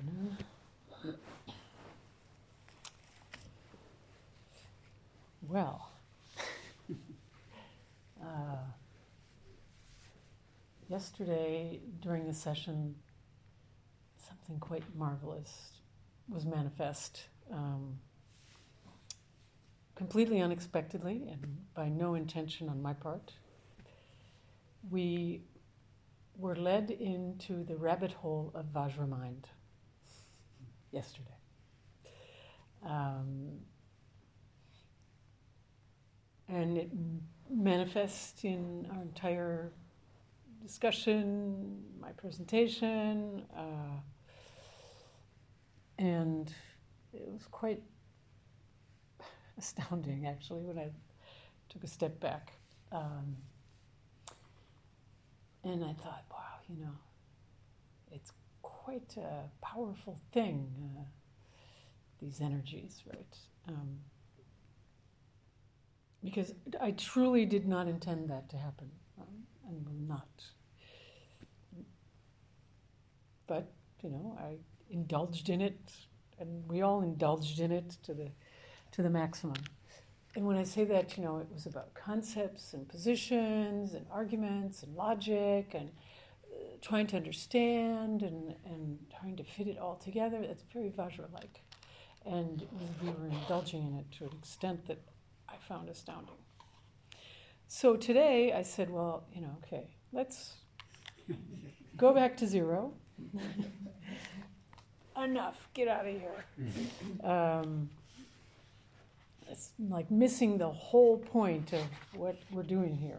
afternoon. Well, yesterday during the session, something quite marvelous was manifest, completely unexpectedly and by no intention on my part. We were led into the rabbit hole of Vajra mind yesterday. And it manifests in our entire discussion, my presentation, and it was quite astounding, actually, when I took a step back. And I thought, wow, it's quite a powerful thing, these energies, right? Because I truly did not intend that to happen, and will not. But, I indulged in it, and we all indulged in it to the maximum. And when I say that, it was about concepts and positions and arguments and logic and trying to understand and trying to fit it all together. That's very Vajra-like. And we were indulging in it to an extent that I found astounding. So today I said, well, okay, let's go back to zero. Enough, get out of here. It's like missing the whole point of what we're doing here,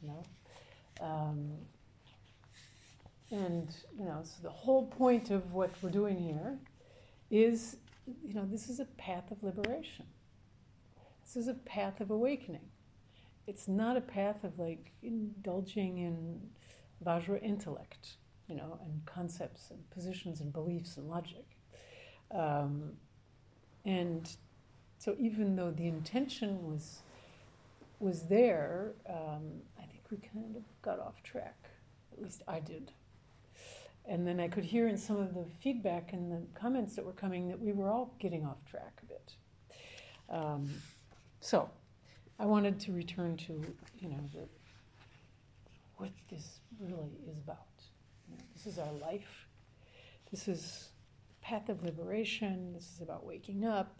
so the whole point of what we're doing here is, this is a path of liberation. This is a path of awakening. It's not a path of indulging in Vajra intellect, and concepts and positions and beliefs and logic. And so even though the intention was there, I think we kind of got off track. At least I did. And then I could hear in some of the feedback and the comments that were coming that we were all getting off track a bit. So I wanted to return to, what this really is about. This is our life. This is the path of liberation. This is about waking up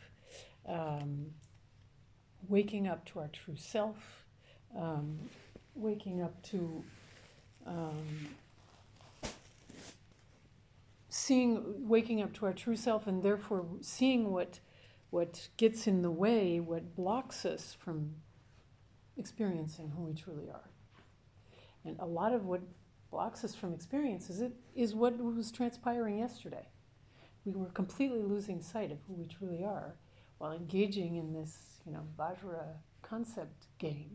to our true self, waking up to waking up to our true self, and therefore seeing what gets in the way, what blocks us from experiencing who we truly are. And a lot of what blocks us from experience is what was transpiring yesterday. We were completely losing sight of who we truly are while engaging in this, Vajra concept game,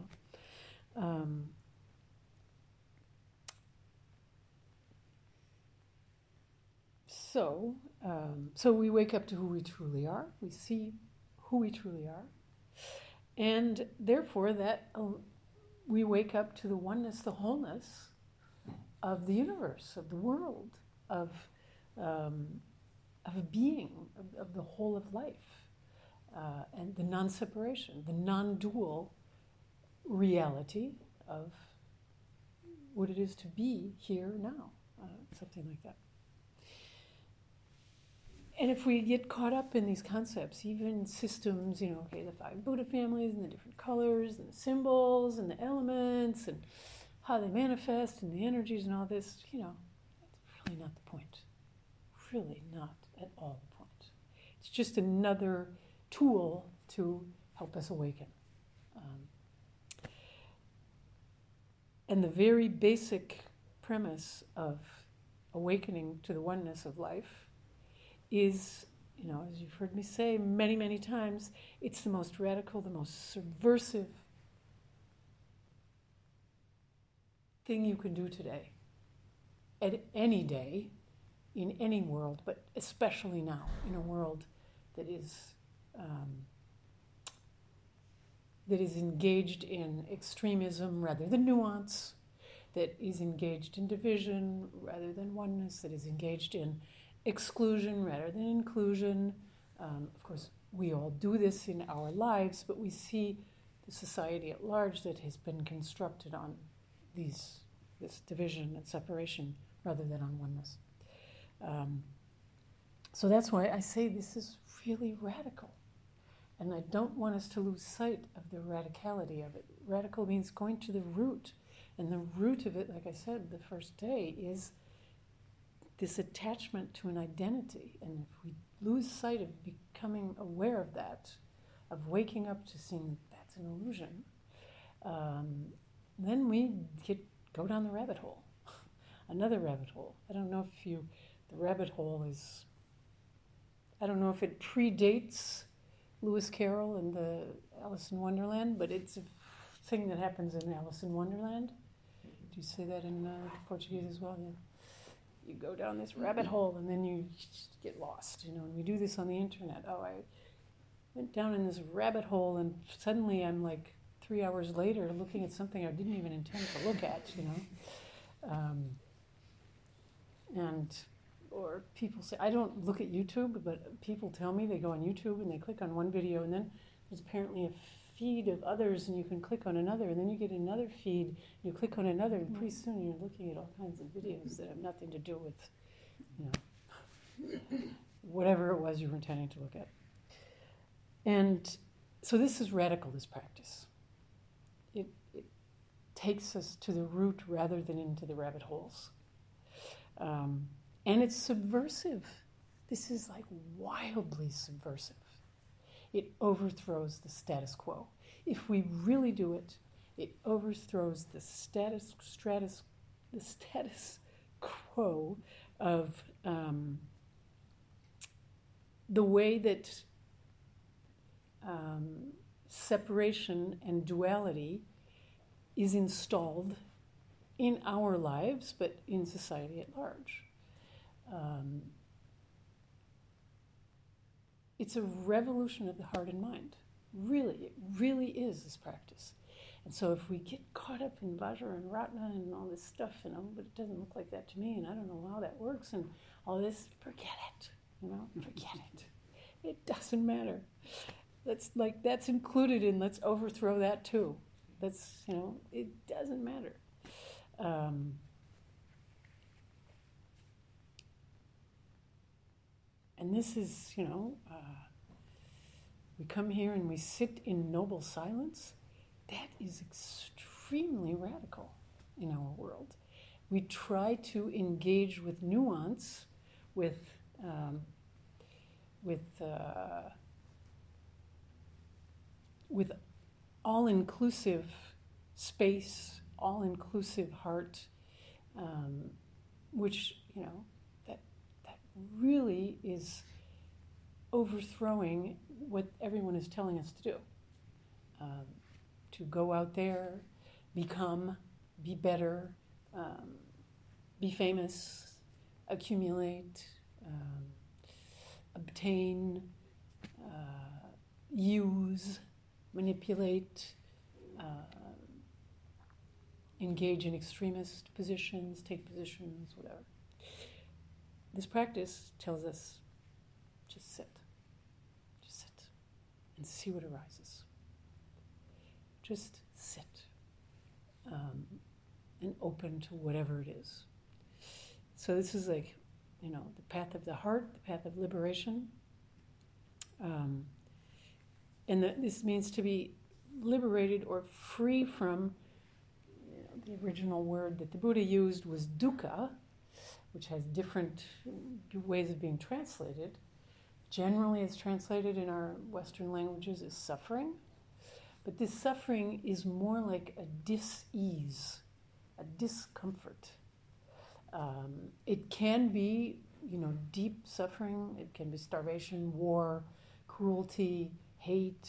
So we wake up to who we truly are. We see who we truly are. And therefore we wake up to the oneness, the wholeness of the universe, of the world, of being, of the whole of life. And the non-separation, the non-dual reality of what it is to be here now, something like that. And if we get caught up in these concepts, even systems, the 5 Buddha families and the different colors and the symbols and the elements and how they manifest and the energies and all this, it's really not the point. Really not at all the point. It's just another tool to help us awaken. And the very basic premise of awakening to the oneness of life is, as you've heard me say many, many times, it's the most radical, the most subversive thing you can do today, at any day, in any world, but especially now, in a world that is engaged in extremism rather than nuance, that is engaged in division rather than oneness, that is engaged in exclusion rather than inclusion. Of course, we all do this in our lives, but we see the society at large that has been constructed on this division and separation rather than on oneness. So that's why I say this is really radical. And I don't want us to lose sight of the radicality of it. Radical means going to the root. And the root of it, like I said the first day, is this attachment to an identity. And if we lose sight of becoming aware of that, of waking up to seeing that's an illusion, then we go down the rabbit hole. Another rabbit hole. I don't know if the rabbit hole is, I don't know if it predates Lewis Carroll and the Alice in Wonderland, but it's a thing that happens in Alice in Wonderland. Do you say that in Portuguese as well? Yeah. You go down this rabbit hole and then you get lost, and we do this on the internet. Oh, I went down in this rabbit hole and suddenly I'm like 3 hours later looking at something I didn't even intend to look at, or people say, I don't look at YouTube, but people tell me they go on YouTube and they click on one video and then there's apparently a feed of others and you can click on another and then you get another feed and you click on another and pretty soon you're looking at all kinds of videos that have nothing to do with, whatever it was you were intending to look at. And so this is radical, this practice. It takes us to the root rather than into the rabbit holes. And it's subversive. This is like wildly subversive. It overthrows the status quo. If we really do it, it overthrows the status quo of the way that separation and duality is installed in our lives, but in society at large. It's a revolution of the heart and mind. Really, it really is this practice. And so if we get caught up in Vajra and Ratna and all this stuff, but it doesn't look like that to me, and I don't know how that works, and all this, forget it, forget it. It doesn't matter. That's included in let's overthrow that too. That's, it doesn't matter. And this is, we come here and we sit in noble silence. That is extremely radical in our world. We try to engage with nuance, with all-inclusive space, all-inclusive heart, which, that really is overthrowing what everyone is telling us to do. To go out there, become, be better, be famous, accumulate, obtain, use, manipulate, engage in extremist positions, take positions, whatever. This practice tells us, just sit and see what arises. Just sit and open to whatever it is. So this is like, the path of the heart, the path of liberation. And this means to be liberated or free from, the original word that the Buddha used was dukkha, which has different ways of being translated. Generally, it's translated in our Western languages as suffering. But this suffering is more like a dis-ease, a discomfort. It can be, deep suffering. It can be starvation, war, cruelty, hate,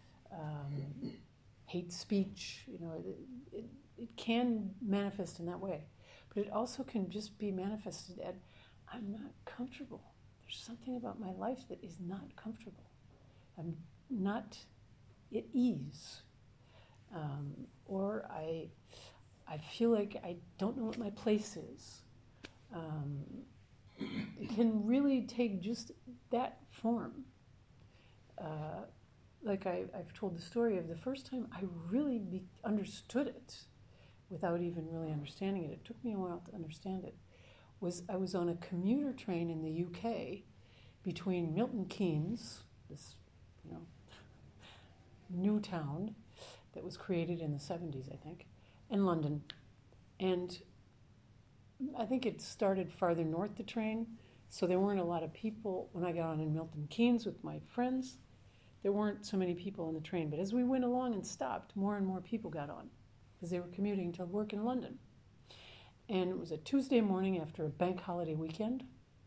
hate speech. It can manifest in that way. But it also can just be manifested at, I'm not comfortable. There's something about my life that is not comfortable. I'm not at ease. Or I feel like I don't know what my place is. can really take just that form. Like I've told the story of the first time I really understood it without even really understanding it. It took me a while to understand it. I was on a commuter train in the UK between Milton Keynes, this new town that was created in the 70s, I think, and London. And I think it started farther north, the train, so there weren't a lot of people. When I got on in Milton Keynes with my friends, there weren't so many people on the train. But as we went along and stopped, more and more people got on because they were commuting to work in London. And it was a Tuesday morning after a bank holiday weekend.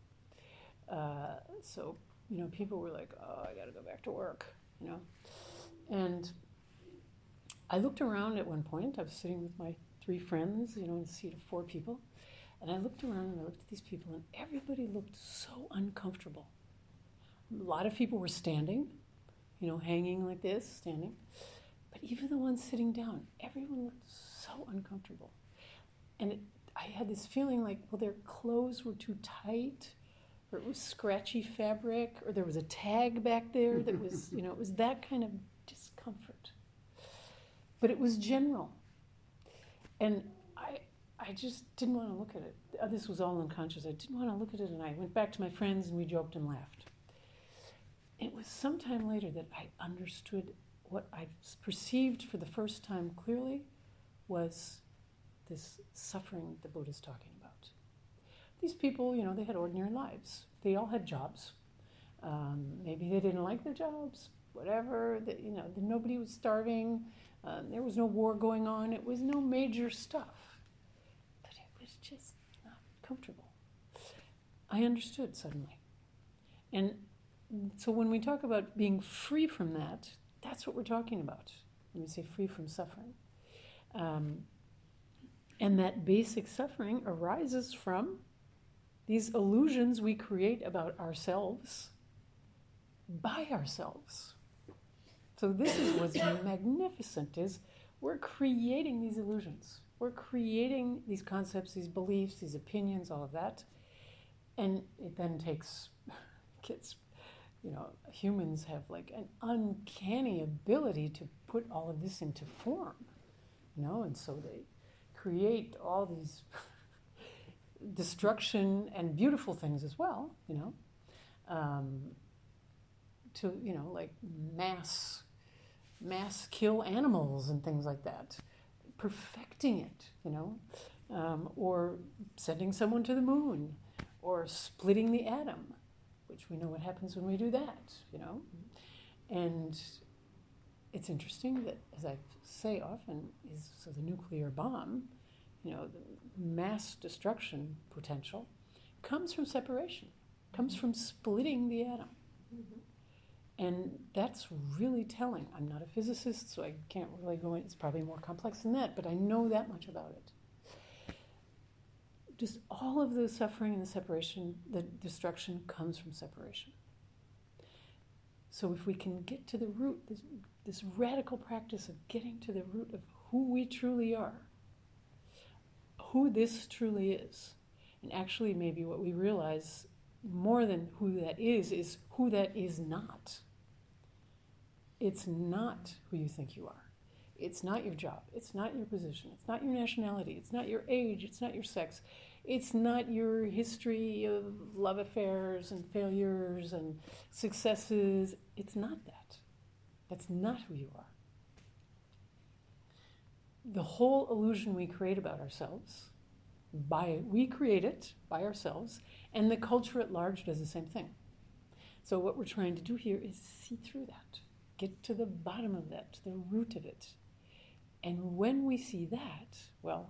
So, people were like, oh, I got to go back to work, And I looked around at one point. I was sitting with my 3 friends, in a seat of 4 people. And I looked around and I looked at these people, and everybody looked so uncomfortable. A lot of people were standing, hanging like this, standing. But even the ones sitting down, everyone looked so uncomfortable. And I had this feeling like, well, their clothes were too tight, or it was scratchy fabric, or there was a tag back there that was, it was that kind of discomfort. But it was general. And I just didn't want to look at it. This was all unconscious. I didn't want to look at it, and I went back to my friends, and we joked and laughed. It was sometime later that I understood what I perceived for the first time clearly was this suffering the Buddha's talking about. These people, they had ordinary lives. They all had jobs. Maybe they didn't like their jobs, whatever. Nobody was starving. There was no war going on. It was no major stuff. But it was just not comfortable. I understood suddenly. And so when we talk about being free from that, that's what we're talking about when we say free from suffering. And that basic suffering arises from these illusions we create about ourselves by ourselves. So this is what's magnificent, is we're creating these illusions. We're creating these concepts, these beliefs, these opinions, all of that. And it then humans have like an uncanny ability to put all of this into form, and so they create all these destruction and beautiful things as well, to, like mass kill animals and things like that, perfecting it, or sending someone to the moon, or splitting the atom, which we know what happens when we do that, And it's interesting that, as I say often, the nuclear bomb, the mass destruction potential, comes from separation, comes from splitting the atom. Mm-hmm. And that's really telling. I'm not a physicist, so I can't really go in. It's probably more complex than that, but I know that much about it. Just all of the suffering and the separation, the destruction comes from separation. So if we can get to the root, this radical practice of getting to the root of who we truly are, who this truly is, and actually maybe what we realize more than who that is who that is not. It's not who you think you are. It's not your job. It's not your position. It's not your nationality. It's not your age. It's not your sex. It's not your history of love affairs and failures and successes. It's not that. That's not who you are. The whole illusion we create about ourselves, we create it by ourselves, and the culture at large does the same thing. So what we're trying to do here is see through that, get to the bottom of that, to the root of it. And when we see that, well,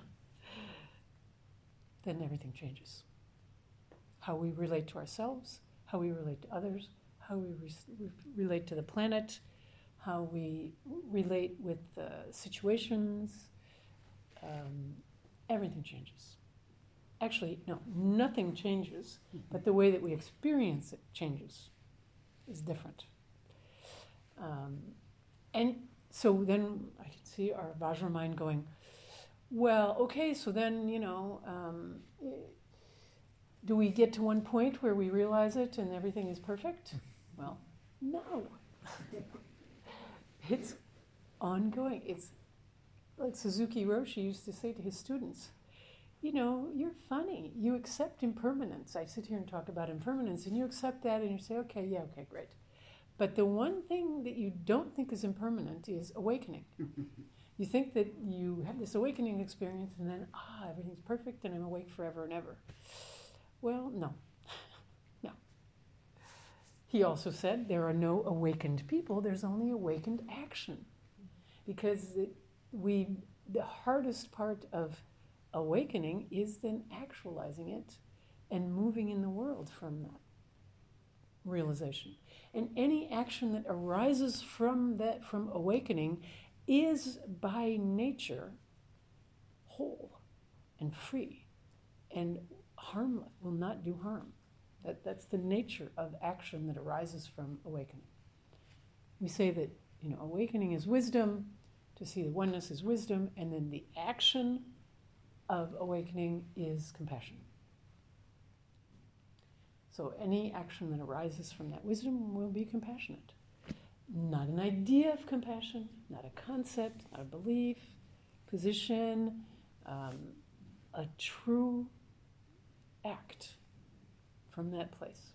then everything changes. How we relate to ourselves, how we relate to others, how we relate to the planet, how we relate with situations, everything changes. Actually, no, nothing changes, but the way that we experience it changes, is different. And so then I can see our Vajra mind going, well, okay, so then, Do we get to one point where we realize it and everything is perfect? Well, no. It's ongoing. It's like Suzuki Roshi used to say to his students, you know, you're funny. You accept impermanence. I sit here and talk about impermanence, and you accept that, and you say, okay, yeah, okay, great. But the one thing that you don't think is impermanent is awakening. You think that you have this awakening experience, and then, everything's perfect, and I'm awake forever and ever. Well, no. No. He also said there are no awakened people, there's only awakened action. Because the hardest part of awakening is then actualizing it and moving in the world from that realization. And any action that arises from awakening is by nature whole and free and harmless, will not do harm. That's the nature of action that arises from awakening. We say that, you know, awakening is wisdom, to see the oneness is wisdom, and then the action of awakening is compassion. So any action that arises from that wisdom will be compassionate. Not an idea of compassion, not a concept, not a belief, position, a true act from that place.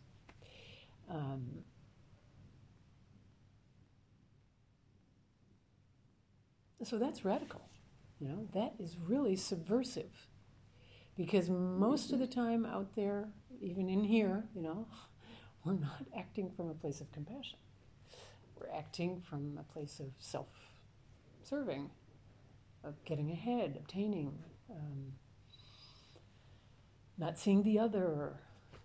So that's radical, you know, that is really subversive. Because most of the time out there, even in here, you know, we're not acting from a place of compassion. We're acting from a place of self-serving, of getting ahead, obtaining, not seeing the other,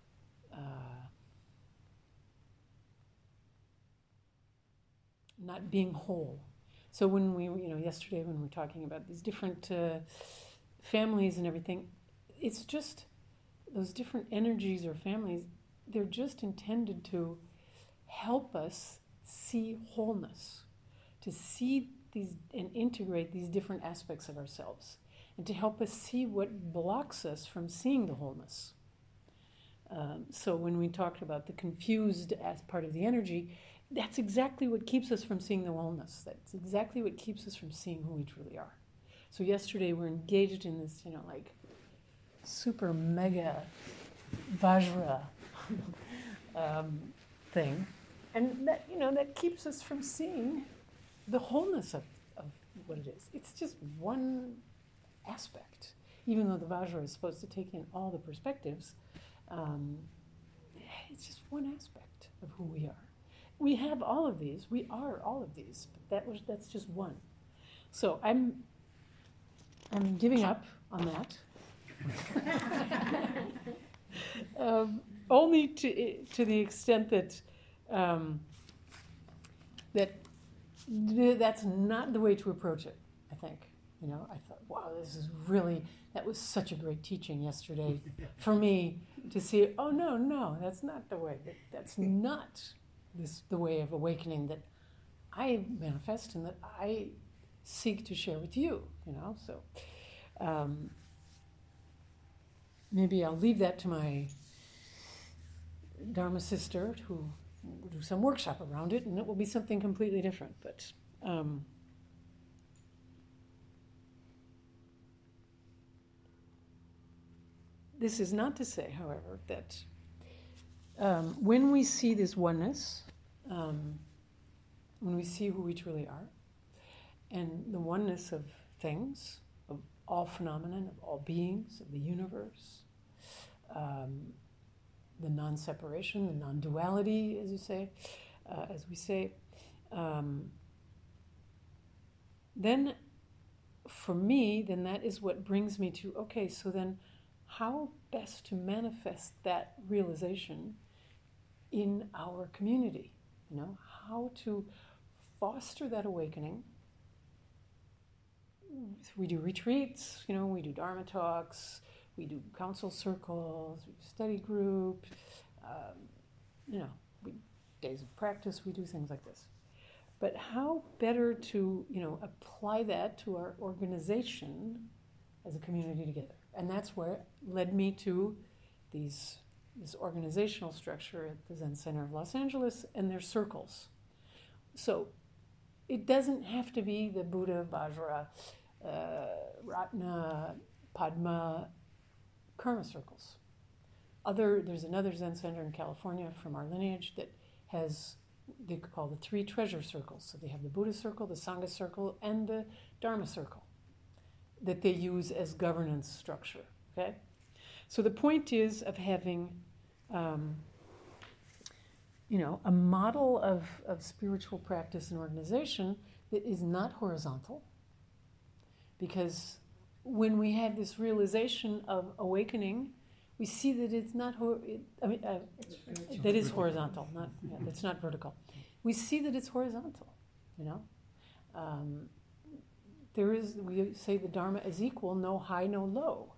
not being whole. So when we, you know, yesterday when we were talking about these different families and everything, it's just those different energies or families, they're just intended to help us see wholeness, to see these and integrate these different aspects of ourselves, and to help us see what blocks us from seeing the wholeness. So when we talked about the confused as part of the energy, that's exactly what keeps us from seeing the wholeness. That's exactly what keeps us from seeing who we truly are. So yesterday we're engaged in this, you know, like super mega Vajra thing. And that, you know, that keeps us from seeing the wholeness of what it is. It's just one aspect. Even though the Vajra is supposed to take in all the perspectives, it's just one aspect of who we are. We have all of these. We are all of these. But that's just one. So I'm giving up on that. Only to the extent that that's not the way to approach it, I think. You know, I thought, wow, that was such a great teaching yesterday for me to see, oh, no, that's not the way. That's not the way of awakening that I manifest and that I seek to share with you, you know. So maybe I'll leave that to my Dharma sister who will do some workshop around it, and it will be something completely different. But this is not to say, however, that when we see this oneness, when we see who we truly are, and the oneness of things, of all phenomenon, of all beings, of the universe, the non-separation, the non-duality, as we say, then for me, then that is what brings me to, okay, so then how best to manifest that realization in our community, you know, how to foster that awakening. We do retreats, you know, we do Dharma talks, we do council circles, we do study group, you know, days of practice, we do things like this. But how better to, you know, apply that to our organization as a community together? And that's where it led me to this organizational structure at the Zen Center of Los Angeles, and they're circles. So it doesn't have to be the Buddha, Vajra, Ratna, Padma, karma circles. There's another Zen center in California from our lineage that has, they call the 3 treasure circles. So they have the Buddha circle, the Sangha circle, and the Dharma circle that they use as governance structure. Okay? So the point is of having, a model of spiritual practice and organization that is not horizontal. Because when we have this realization of awakening, we see that it's not, that is horizontal, it's not vertical. We see that it's horizontal, we say the Dharma is equal, no high, no low.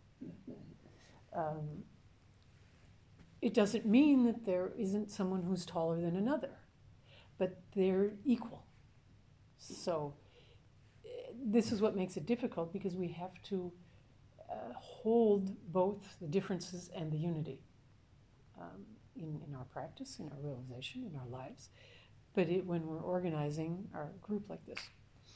It doesn't mean that there isn't someone who's taller than another, but they're equal. So this is what makes it difficult, because we have to hold both the differences and the unity in our practice, in our realization, in our lives. But when we're organizing our group like this.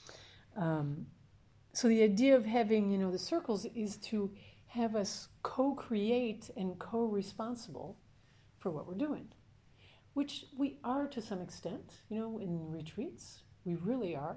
So the idea of having, the circles is to have us co-create and co-responsible for what we're doing, which we are to some extent, in retreats. We really are.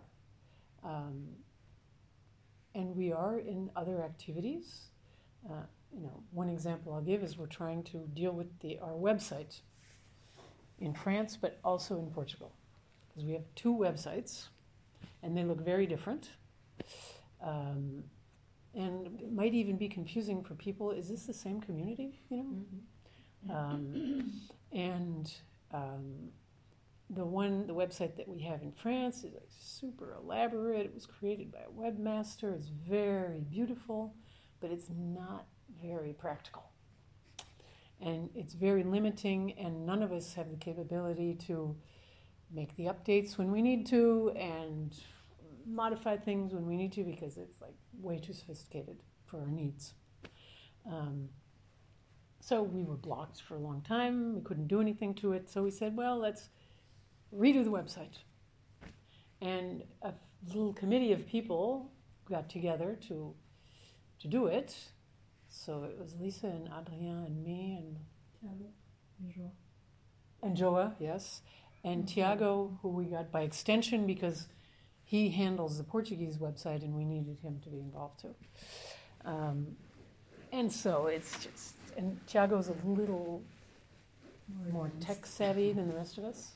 And we are in other activities. One example I'll give is we're trying to deal with our website in France, but also in Portugal, because we have 2 websites, and they look very different. And it might even be confusing for people. Is this the same community? The website that we have in France is super elaborate. It was created by a webmaster. It's very beautiful, but it's not very practical. And it's very limiting, and none of us have the capability to make the updates when we need to and modify things when we need to, because it's way too sophisticated for our needs. So we were blocked for a long time. We couldn't do anything to it. So we said, well, let's redo the website. And a little committee of people got together to do it. So it was Lisa and Adrien and me and Joa, yes, and Tiago, who we got by extension because he handles the Portuguese website and we needed him to be involved too. And so it's just, and Tiago's a little more tech savvy than the rest of us.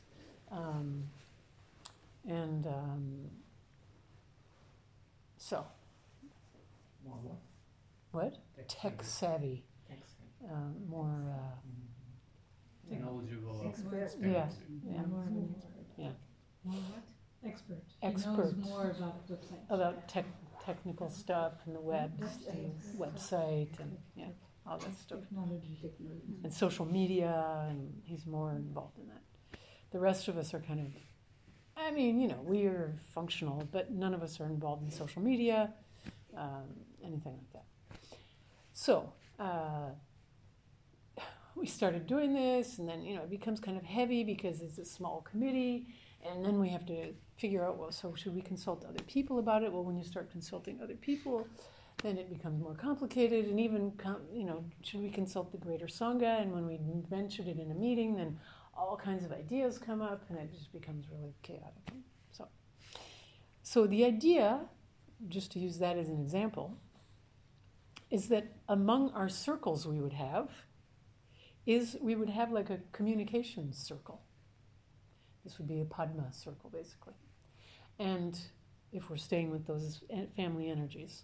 So. More what? What? Tech savvy. More. Knowledgeable. Expert. Yeah. More of an expert. Yeah. More what? Expert. Expert. He knows more about websites. About technical stuff and the web and website and all that stuff. Technology. And social media, and he's more involved in that. The rest of us are kind of, we are functional, but none of us are involved in social media, anything like that. So we started doing this, and then, it becomes kind of heavy because it's a small committee, and then we have to figure out, well, so should we consult other people about it? Well, when you start consulting other people, then it becomes more complicated, and even, should we consult the Greater Sangha? And when we mention it in a meeting, then all kinds of ideas come up, and it just becomes really chaotic. So the idea, just to use that as an example, is that among our circles we would have like a communications circle. This would be a Padma circle, basically. And if we're staying with those family energies.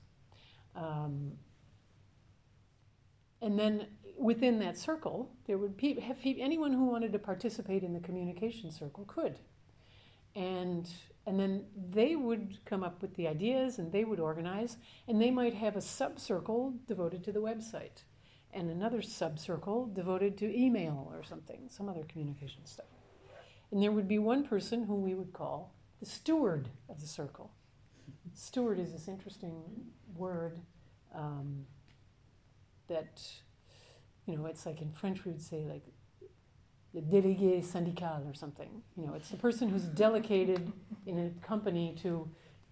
And then within that circle, there would be anyone who wanted to participate in the communication circle could. And then they would come up with the ideas, and they would organize, and they might have a sub-circle devoted to the website, and another sub-circle devoted to email or something, some other communication stuff. And there would be one person who we would call the steward of the circle. Steward is this interesting word that It's like in French we would say like the délégué syndical or something. It's the person who's delegated in a company to,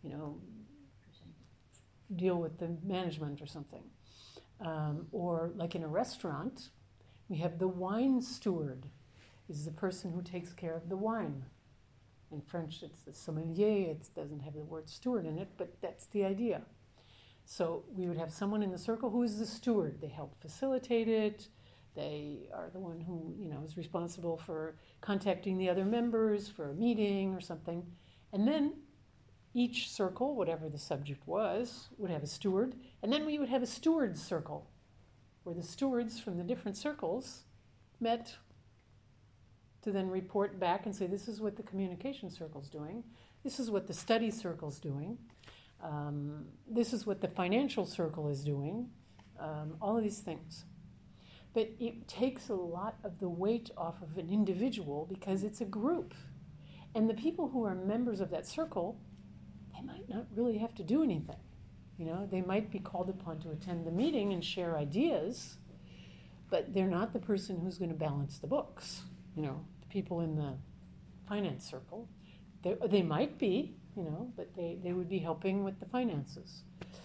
deal with the management or something. Or like in a restaurant, we have the wine steward, is the person who takes care of the wine. In French, it's the sommelier. It doesn't have the word steward in it, but that's the idea. So we would have someone in the circle who is the steward. They help facilitate it. They are the one who, is responsible for contacting the other members for a meeting or something. And then each circle, whatever the subject was, would have a steward. And then we would have a steward's circle, where the stewards from the different circles met to then report back and say, this is what the communication circle's doing. This is what the study circle's doing. This is what the financial circle is doing. All of these things. But it takes a lot of the weight off of an individual because it's a group. And the people who are members of that circle, they might not really have to do anything. They might be called upon to attend the meeting and share ideas, but they're not the person who's going to balance the books. The people in the finance circle, they might be, but they would be helping with the finances.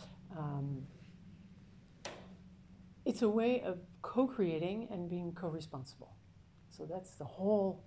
It's a way of co-creating and being co-responsible. So that's the whole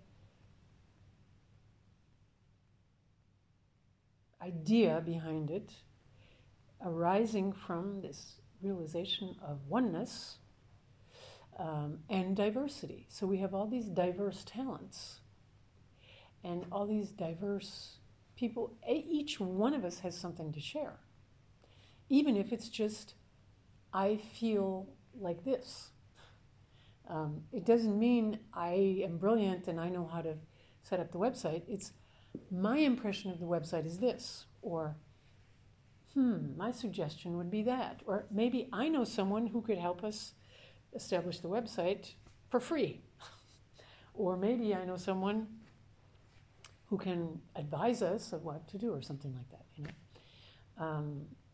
idea behind it, arising from this realization of oneness and diversity. So we have all these diverse talents and all these diverse people. Each one of us has something to share, even if it's just, I feel like this. It doesn't mean I am brilliant and I know how to set up the website. It's my impression of the website is this, or my suggestion would be that, or maybe I know someone who could help us establish the website for free, or maybe I know someone who can advise us of what to do or something like that.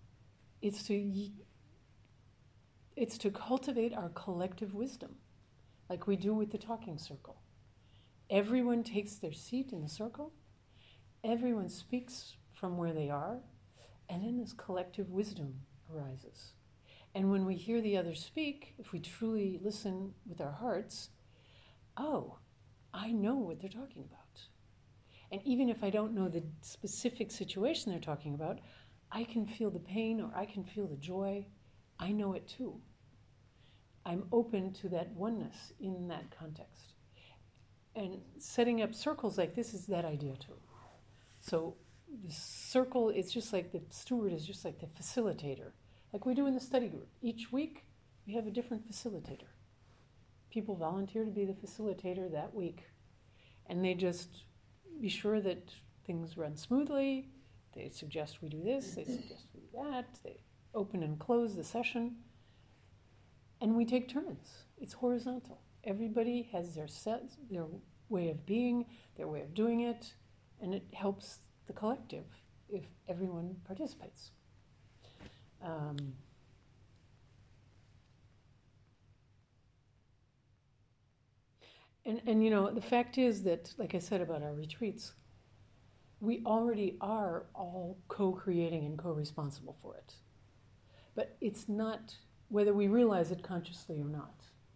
It's to cultivate our collective wisdom, like we do with the talking circle. Everyone takes their seat in the circle, everyone speaks from where they are, and then this collective wisdom arises. And when we hear the others speak, if we truly listen with our hearts, oh, I know what they're talking about. And even if I don't know the specific situation they're talking about, I can feel the pain or I can feel the joy. I know it too. I'm open to that oneness in that context. And setting up circles like this is that idea too. So the circle is just like the steward is just like the facilitator. Like we do in the study group. Each week we have a different facilitator. People volunteer to be the facilitator that week. And they just be sure that things run smoothly. They suggest we do this, they suggest we do that. They open and close the session. And we take turns. It's horizontal. Everybody has their way of being, their way of doing it, and it helps the collective if everyone participates. And the fact is that, like I said about our retreats, we already are all co-creating and co-responsible for it. But it's not whether we realize it consciously or not.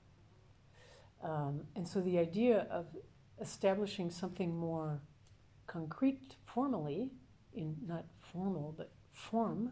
And so the idea of establishing something more concrete formally, in not formal but form,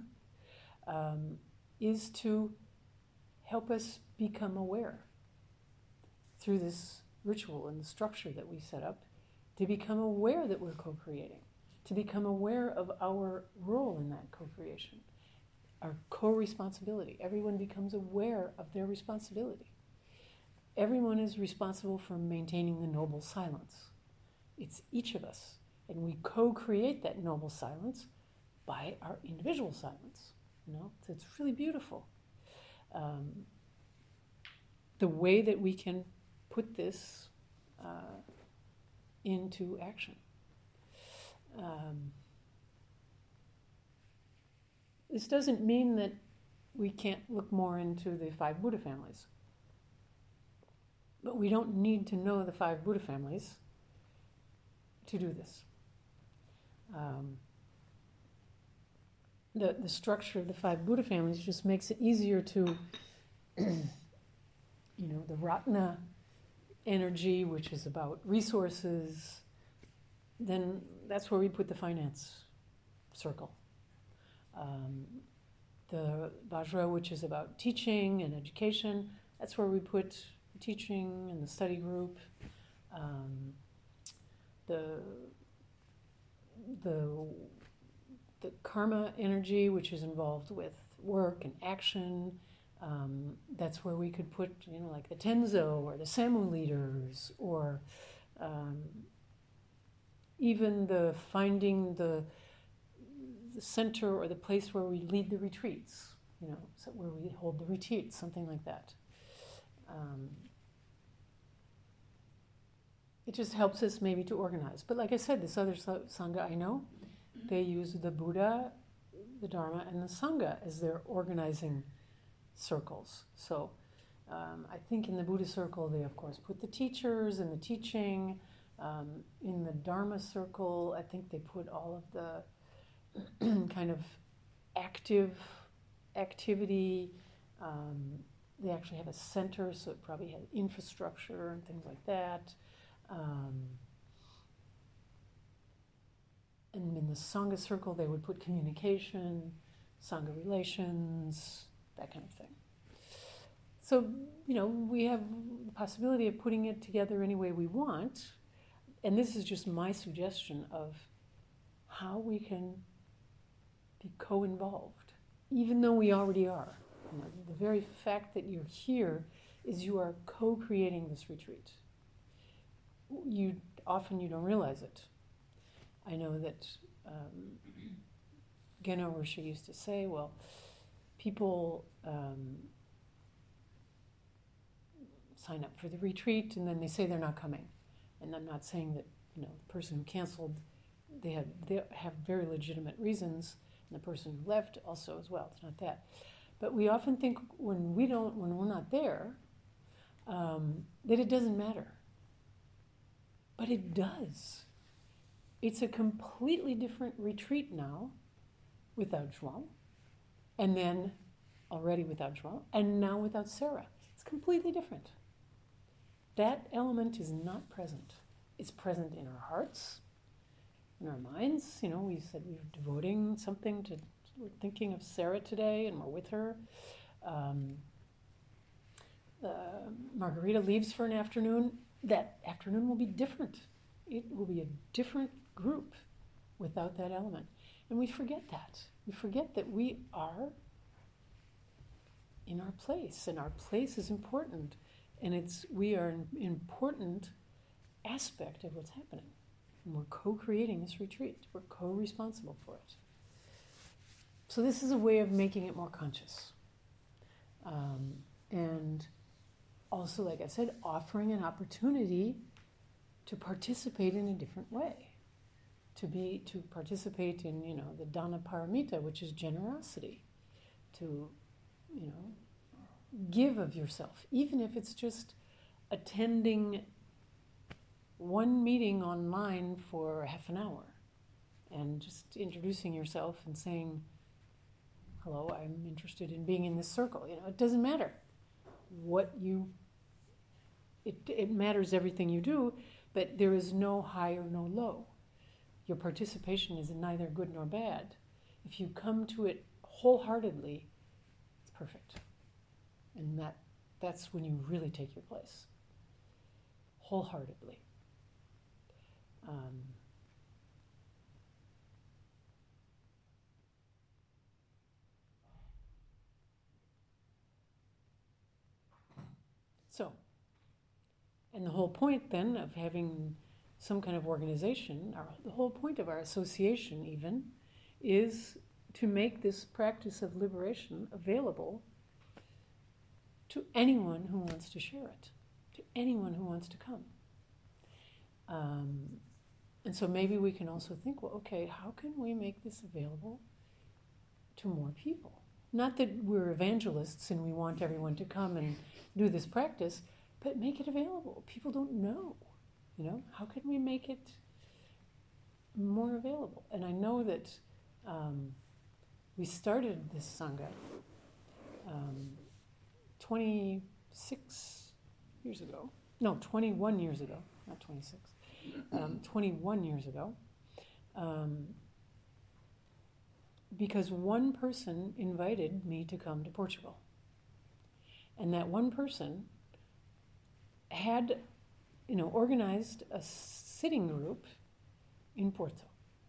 is to help us become aware through this ritual and the structure that we set up, to become aware that we're co-creating, to become aware of our role in that co-creation, our co-responsibility. Everyone becomes aware of their responsibility. Everyone is responsible for maintaining the noble silence. It's each of us, and we co-create that noble silence by our individual silence. So it's really beautiful. The way that we can put this into action. This doesn't mean that we can't look more into the 5 Buddha families. But we don't need to know the 5 Buddha families to do this. The structure of the 5 Buddha families just makes it easier to, the Ratna energy, which is about resources, then that's where we put the finance circle. The Vajra, which is about teaching and education, that's where we put the teaching and the study group. The karma energy, which is involved with work and action, that's where we could put, like the Tenzo or the Samu leaders, or even the finding the center or the place where we lead the retreats, so where we hold the retreats, something like that. It just helps us maybe to organize. But like I said, this other Sangha I know, they use the Buddha, the Dharma, and the Sangha as their organizing circles. So I think in the Buddha circle, they of course put the teachers and the teaching. In the Dharma circle, I think they put all of the kind of activity. They actually have a center, so it probably has infrastructure and things like that. And in the Sangha circle, they would put communication, Sangha relations, that kind of thing. So, we have the possibility of putting it together any way we want. And this is just my suggestion of how we can be co-involved, even though we already are. The very fact that you're here is you are co-creating this retreat. Often you don't realize it. I know that Geno Roshi used to say, well, people sign up for the retreat and then they say they're not coming. And I'm not saying that, the person who canceled, they have very legitimate reasons, and the person who left also as well. It's not that. But we often think when we're not there, that it doesn't matter. But it does. It's a completely different retreat now without João, and then already without João, and now without Sarah. It's completely different. That element is not present. It's present in our hearts, in our minds. We said we're devoting something to, we're thinking of Sarah today, and we're with her. Margarita leaves for an afternoon. That afternoon will be different. It will be a different group without that element. And we forget that. We forget that we are in our place, and our place is important. And we are an important aspect of what's happening. And we're co-creating this retreat. We're co-responsible for it. So this is a way of making it more conscious. And also, like I said, offering an opportunity to participate in a different way. To participate in, the Dana Paramita, which is generosity. To, give of yourself, even if it's just attending one meeting online for half an hour and just introducing yourself and saying, hello, I'm interested in being in this circle. It doesn't matter it matters everything you do, but there is no high or no low. Your participation is neither good nor bad. If you come to it wholeheartedly, it's perfect. And that's when you really take your place, wholeheartedly. And the whole point then of having some kind of organization, the whole point of our association even, is to make this practice of liberation available to anyone who wants to share it, to anyone who wants to come. And so maybe we can also think, well, okay, how can we make this available to more people? Not that we're evangelists and we want everyone to come and do this practice, but make it available. People don't know, you know. How can we make it more available? And I know that we started this Sangha 26 years ago. No, 21 years ago, not 26. 21 years ago. Because one person invited me to come to Portugal. And that one person had, organized a sitting group in Porto.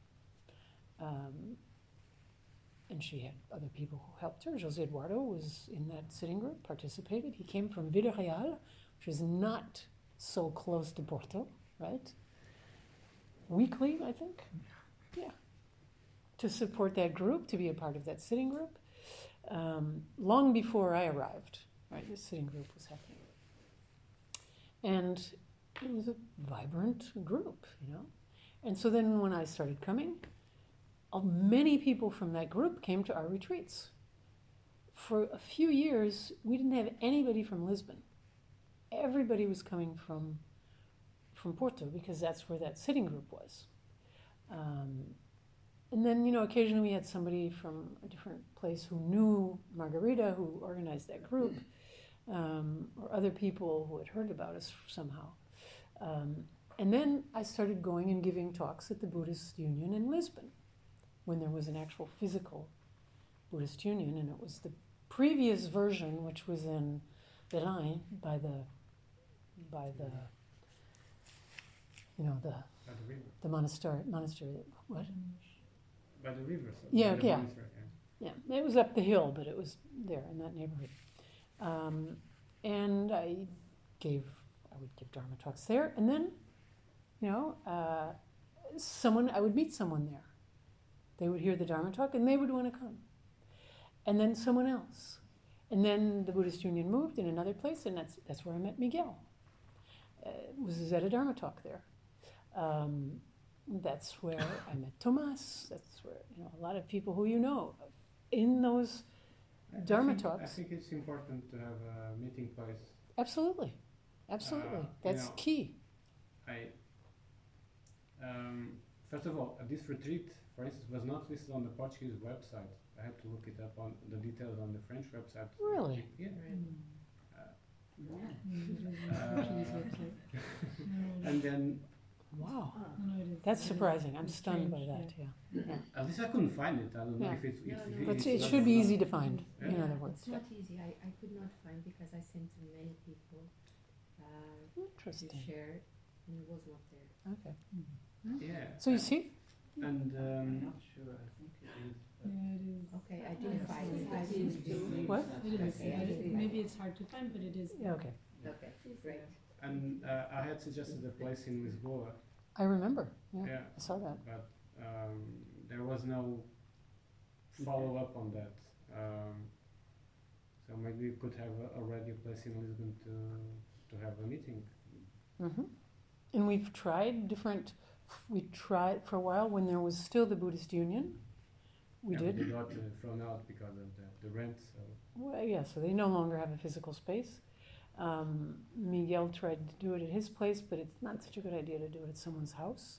And she had other people who helped her. José Eduardo was in that sitting group, participated. He came from Vila Real, which is not so close to Porto, right? Weekly, I think. Yeah. To support that group, to be a part of that sitting group. Long before I arrived, right, this sitting group was happening. And it was a vibrant group, And so then when I started coming, many people from that group came to our retreats. For a few years, we didn't have anybody from Lisbon. Everybody was coming from Porto because that's where that sitting group was. And then, occasionally we had somebody from a different place who knew Margarita, who organized that group, or other people who had heard about us somehow. And then I started going and giving talks at the Buddhist Union in Lisbon, when there was an actual physical Buddhist Union, and it was the previous version, which was in Belém by the monastery. What? By the river. So Yeah, the yeah. monastery, Yeah, it was up the hill, but it was there in that neighborhood. And I would give Dharma talks there, and then, I would meet someone there. They would hear the Dharma talk, and they would want to come. And then someone else. And then the Buddhist Union moved in another place, and that's where I met Miguel. It was at a Dharma talk there. That's where I met Tomas. That's where, a lot of people who in those Dharma talks. I think it's important to have a meeting place. Absolutely. That's key. First of all, this retreat, for instance, was not listed on the Portuguese website. I had to look it up on the details on the French website. Really? Yeah. Portuguese website. And then, Wow. No, it is. That's surprising. I'm It's stunned by strange, that, yeah. at least I couldn't find it. I don't know Yeah. if it's. But it not- should be easy to find, Yeah. in other words. It's not easy. I could not find because I sent to many people to Interesting. share, and it was not there. Okay. Yeah. So you see? And I'm not sure. I think it is. Yeah, it is. Okay, I didn't find it. I It didn't do it. What? It is. Okay, I see. Maybe it's hard to find, but it is. Yeah, okay. Okay, great. And I had suggested a place in Lisboa. I remember. Yeah, Yeah. I saw that. But there was no follow up on that. So maybe we could have already a place in Lisbon to have a meeting. Hmm. And we tried for a while when there was still the Buddhist Union. We Yeah, did. They got thrown out because of the rent. So Well, yeah, so they no longer have a physical space. Miguel tried to do it at his place, but it's not such a good idea to do it at someone's house.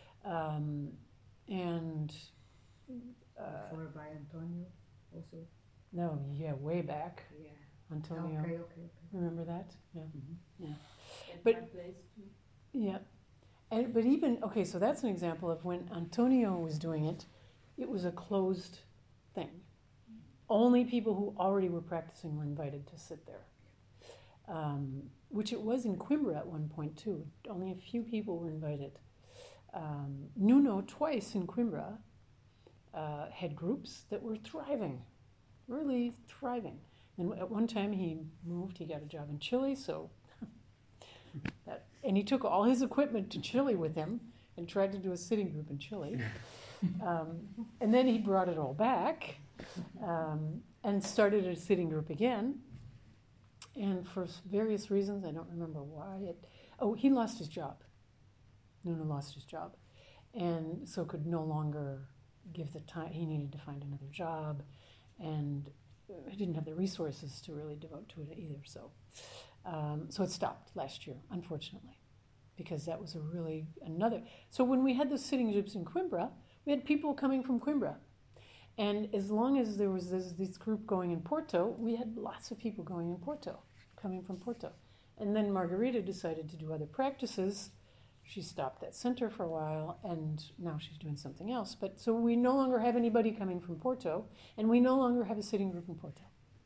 And Or by Antonio also. no, yeah, way back, Yeah. Antonio. Okay. Remember that? Yeah. At But- my place too. Yeah, but even okay, so that's an example of when Antonio was doing it. It was a closed thing. Only people who already were practicing were invited to sit there, which it was in Coimbra at one point too. Only a few people were invited. Nuno twice in Coimbra had groups that were thriving, really thriving. And at one time he moved. He got a job in Chile, so. And he took all his equipment to Chile with him and tried to do a sitting group in Chile. And then he brought it all back and started a sitting group again. And for various reasons, I don't remember why. He lost his job. Nuno lost his job. And so could no longer give the time. He needed to find another job. And he didn't have the resources to really devote to it either. So So it stopped last year, unfortunately, because that was another. So when we had the sitting groups in Coimbra, we had people coming from Coimbra. And as long as there was this group going in Porto, we had lots of people going in Porto, coming from Porto. And then Margarita decided to do other practices. She stopped that center for a while, and now she's doing something else. But so we no longer have anybody coming from Porto, and we no longer have a sitting group in Porto.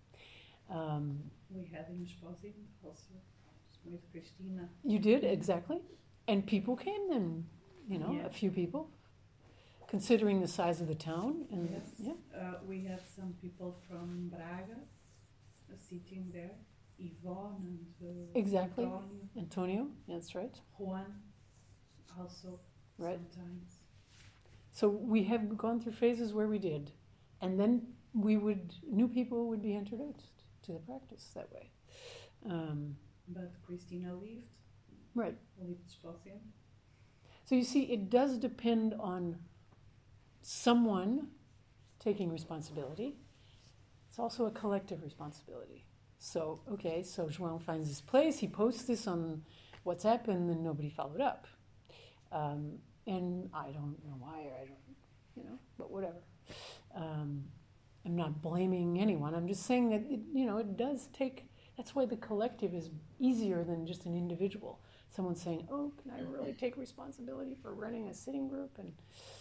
We had in Esposito also with Cristina. You did, exactly. And people came then, Yeah. a few people, considering the size of the town. And Yes. yeah. We had some people from Braga sitting there, Yvonne and Exactly. Antonio, Antonio, that's right. Juan also Right. sometimes. So we have gone through phases where we did, and then new people would be introduced to the practice that way. But Cristina lived Right. Esposito. So you see, it does depend on someone taking responsibility. It's also a collective responsibility. So, so João finds this place, he posts this on WhatsApp, and then nobody followed up. And I don't know why, or I don't, but whatever. I'm not blaming anyone. I'm just saying that, it does take, that's why the collective is easier than just an individual. Someone saying, oh, can I really take responsibility for running a sitting group? And,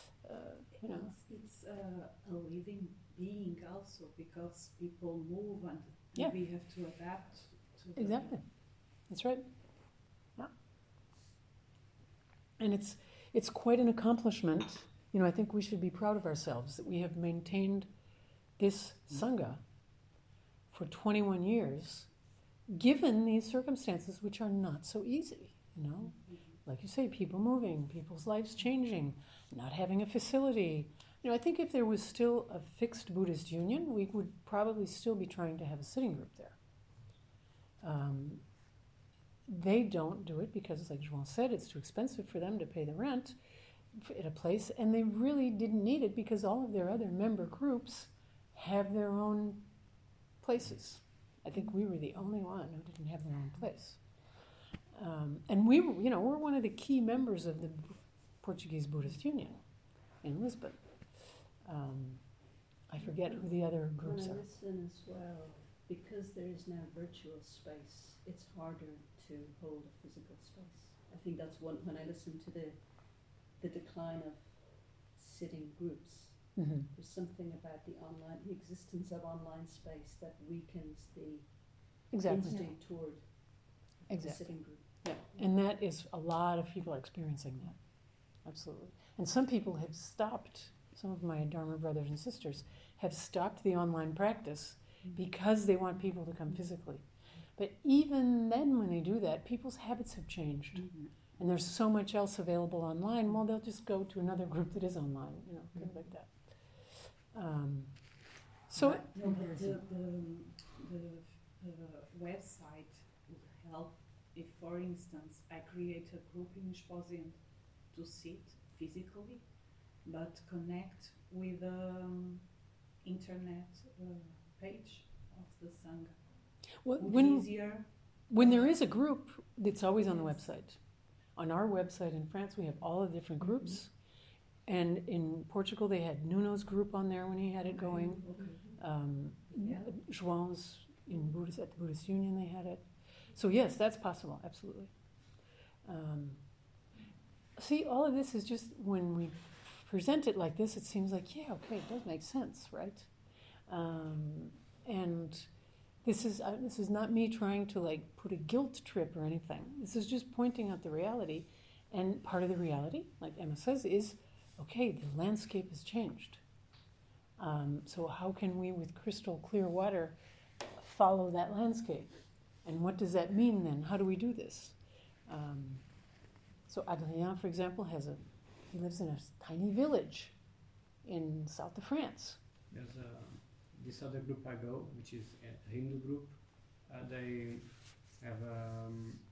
It's a living being also, because people move and Yeah. we have to adapt to the Exactly. That's right. Yeah. And it's quite an accomplishment. I think we should be proud of ourselves that we have maintained this Sangha for 21 years, given these circumstances, which are not so easy, Like you say, people moving, people's lives changing, not having a facility. I think if there was still a fixed Buddhist union, we would probably still be trying to have a sitting group there. They don't do it because, like João said, it's too expensive for them to pay the rent at a place, and they really didn't need it because all of their other member groups have their own places. I think we were the only one who didn't have their own place. And we were, we're one of the key members of the Portuguese Buddhist Union in Lisbon. I forget who the other groups When I are. listen as well, because there is now virtual space, it's harder to hold a physical space. I think that's one, when I listen to the decline of sitting groups, Mm-hmm. there's something about the existence of online space that weakens the Exactly. instinct toward the Exactly. sitting group. Yeah. And that is, a lot of people are experiencing that. Absolutely. And some people have stopped, some of my Dharma brothers and sisters have stopped the online practice because they want people to come physically. But even then, when they do that, people's habits have changed. And there's so much else available online, well, they'll just go to another group that is online, things like that. So, No, but the website would help if, for instance, I create a group in Esposito to sit physically, but connect with the internet page of the Sangha. Would be easier. when there is a group, it's always on the website. On our website in France, we have all the different groups. And in Portugal, they had Nuno's group on there when he had it going. João's at the Buddhist Union, they had it. So yes, that's possible, absolutely. See, all of this is just, when we present it like this, it seems like, yeah, okay, it does make sense, right? And this is not me trying to put a guilt trip or anything. This is just pointing out the reality. And part of the reality, like Emma says, is, okay, the landscape has changed. So how can we, with crystal clear water, follow that landscape? And what does that mean then? How do we do this? So Adrien, for example, he lives in a tiny village in south of France. There's this other group I go, which is a Hindu group. They have a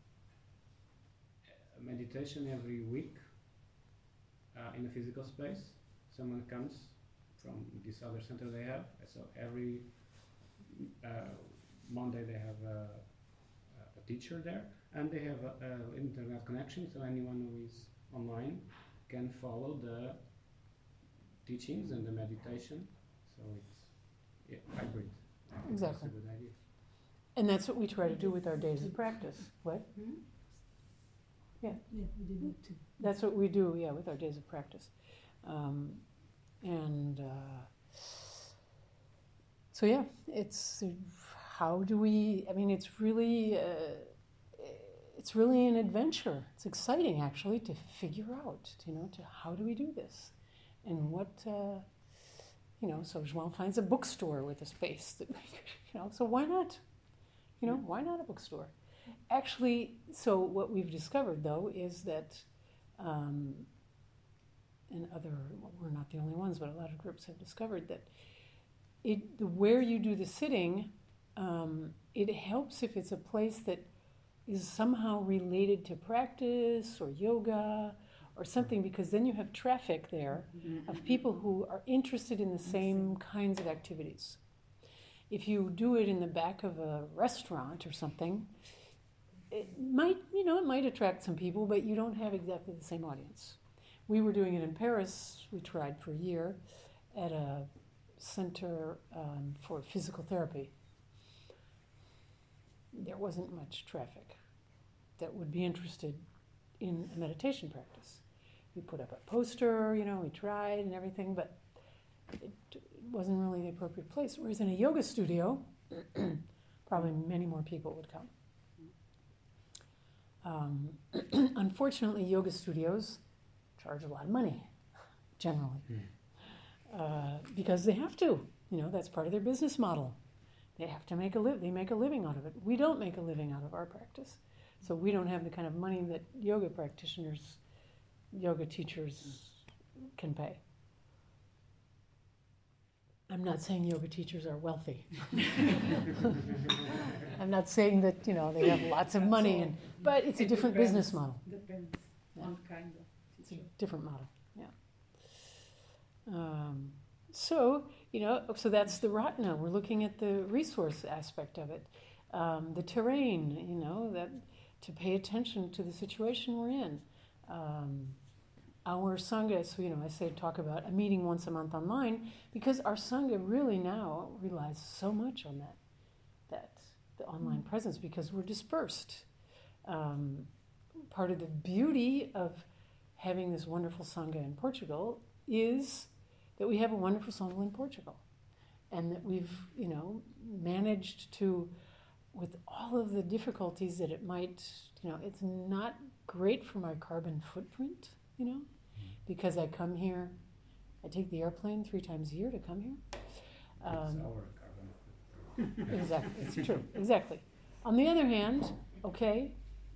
meditation every week in a physical space. Someone comes from this other center they have. So every Monday they have a teacher there, and they have a internet connection, so anyone who is online can follow the teachings and the meditation. So it's hybrid. I think Exactly. That's a good idea. And that's what we try to do with our days of practice. What? Yeah, we did that too. That's what we do, yeah, with our days of practice. So yeah, it's how do we? I mean, it's really an adventure. It's exciting actually to figure out, to how do we do this, and what, So João finds a bookstore with a space that, So why not? Why not a bookstore? Actually, so what we've discovered though is that, we're not the only ones, but a lot of groups have discovered that where you do the sitting, it helps if it's a place that is somehow related to practice or yoga or something, because then you have traffic there of people who are interested in the same kinds of activities. If you do it in the back of a restaurant or something, it might attract some people, but you don't have exactly the same audience. We were doing it in Paris. We tried for a year at a center for physical therapy. There wasn't much traffic that would be interested in a meditation practice. We put up a poster, we tried and everything, but it wasn't really the appropriate place. Whereas in a yoga studio, probably many more people would come. Unfortunately, yoga studios charge a lot of money, generally, because they have to. That's part of their business model. They have to make They make a living out of it. We don't make a living out of our practice, so we don't have the kind of money that yoga practitioners, yoga teachers can pay. I'm not saying yoga teachers are wealthy. I'm not saying that they have lots of money, but it's a different business model. Depends on kind of It's a different model, yeah. So that's the Ratna. We're looking at the resource aspect of it, the terrain, that to pay attention to the situation we're in. Our Sangha, so I say talk about a meeting once a month online, because our Sangha really now relies so much on the online presence, because we're dispersed. Part of the beauty of having this wonderful Sangha in Portugal is that we have a wonderful Sangha in Portugal, and that we've, managed to, with all of the difficulties that it might, it's not great for my carbon footprint, because I come here, I take the airplane 3 times a year to come here. It's our carbon. Exactly, it's true, exactly. On the other hand, okay,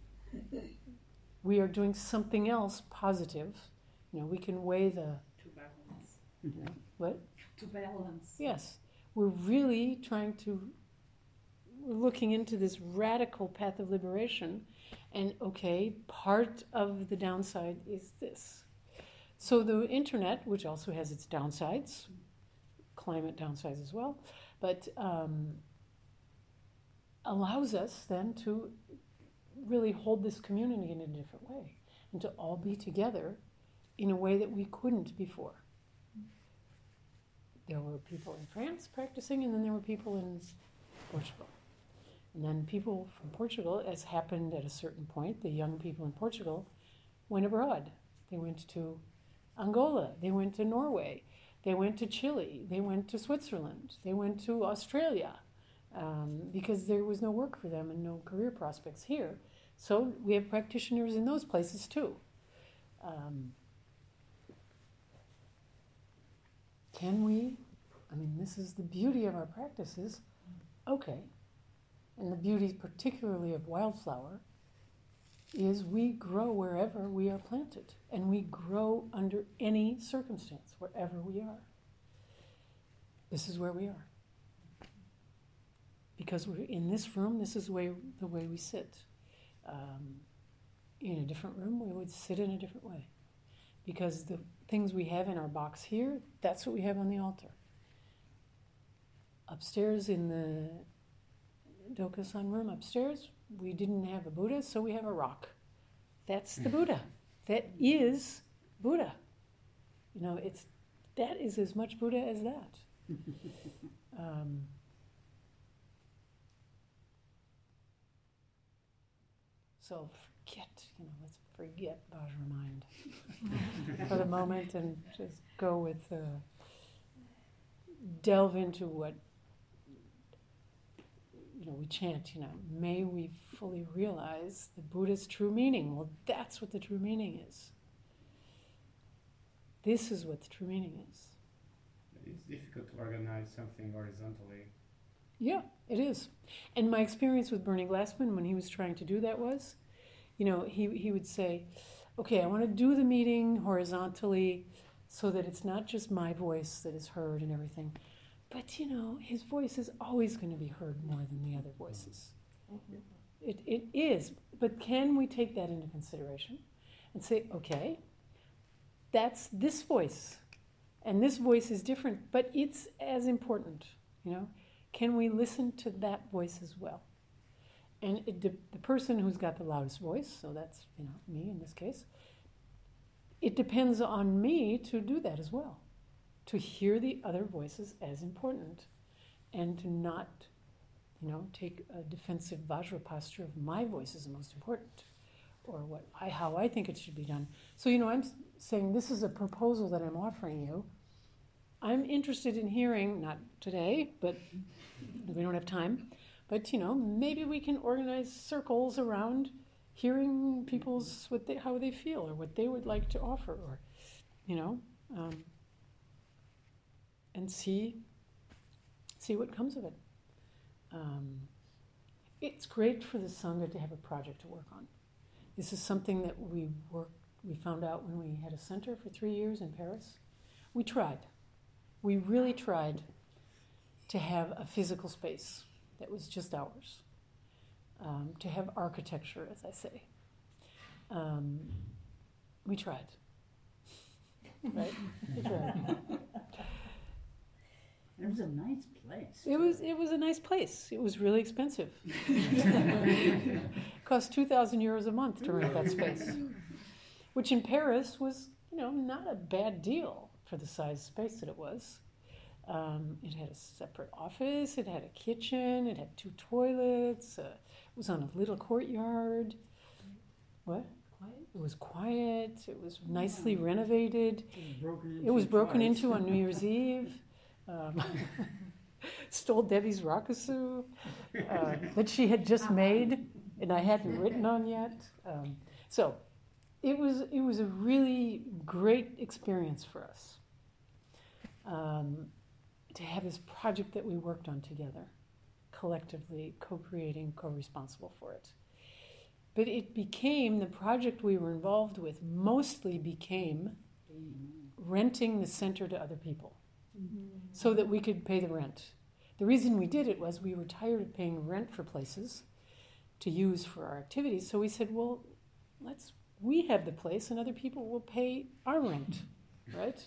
we are doing something else positive. We can weigh the... to balance. What? To balance. Yes. We're really we're looking into this radical path of liberation, and okay, part of the downside is this. So the internet, which also has its downsides, climate downsides as well, but allows us then to really hold this community in a different way, and to all be together in a way that we couldn't before. There were people in France practicing, and then there were people in Portugal. And then people from Portugal, as happened at a certain point, the young people in Portugal went abroad. They went to Angola, they went to Norway, they went to Chile, they went to Switzerland, they went to Australia, because there was no work for them and no career prospects here. So we have practitioners in those places too. This is the beauty of our practices. Okay. And the beauty particularly of wildflower is we grow wherever we are planted. And we grow under any circumstance, wherever we are. This is where we are. Because we're in this room, this is the way we sit. In a different room, we would sit in a different way. Because the things we have in our box here, that's what we have on the altar. Upstairs in the Dokusan room upstairs, we didn't have a Buddha, so we have a rock. That's the Buddha. That is Buddha. You know, that is as much Buddha as that. So let's forget Vajra mind for the moment and just go with, delve into what, we chant, may we fully realize the Buddha's true meaning. Well, that's what the true meaning is. This is what the true meaning is. It's difficult to organize something horizontally. Yeah, it is. And my experience with Bernie Glassman when he was trying to do that was, he would say, okay, I want to do the meeting horizontally so that it's not just my voice that is heard and everything. But, his voice is always going to be heard more than the other voices. It is. But can we take that into consideration and say, okay, that's this voice. And this voice is different, but it's as important, Can we listen to that voice as well? And the person who's got the loudest voice, so that's, me in this case, it depends on me to do that as well. To hear the other voices as important and to not, take a defensive Vajra posture of my voice is the most important or how I think it should be done. So, I'm saying this is a proposal that I'm offering you. I'm interested in hearing, not today, but we don't have time, but, maybe we can organize circles around hearing people's, how they feel or what they would like to offer or, and see what comes of it. It's great for the Sangha to have a project to work on. This is something that we found out when we had a center for 3 years in Paris. We tried. We really tried to have a physical space that was just ours, to have architecture, as I say. We tried. Right? We tried. It was a nice place. It was a nice place. It was really expensive. Cost 2,000 euros a month to rent that space, which in Paris was, not a bad deal for the size space that it was. It had a separate office. It had a kitchen. It had 2 toilets. It was on a little courtyard. What? Quiet? It was quiet. It was nicely renovated. It was broken into on New Year's Eve. Stole Debbie's rakusu that she had just made and I hadn't written on yet. So it was a really great experience for us to have this project that we worked on together, collectively co-creating, co-responsible for it. But it became, the project we were involved with mostly became renting the center to other people. So that we could pay the rent. The reason we did it was we were tired of paying rent for places to use for our activities. So we said, well, we have the place and other people will pay our rent, right?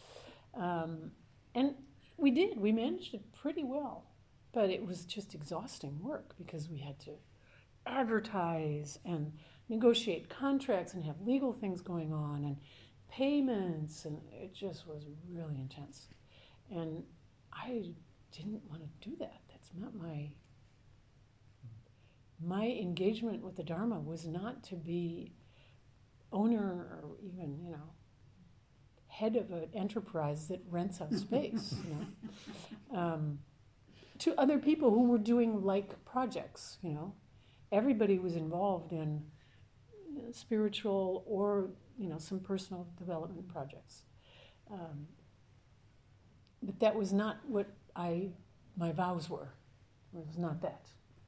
And we did. We managed it pretty well. But it was just exhausting work because we had to advertise and negotiate contracts and have legal things going on and payments. And it just was really intense. And I didn't want to do that. That's not my engagement with the Dharma was not to be owner or even, head of an enterprise that rents out space, to other people who were doing like projects, Everybody was involved in spiritual or, some personal development projects. But that was not what my vows were. It was not that.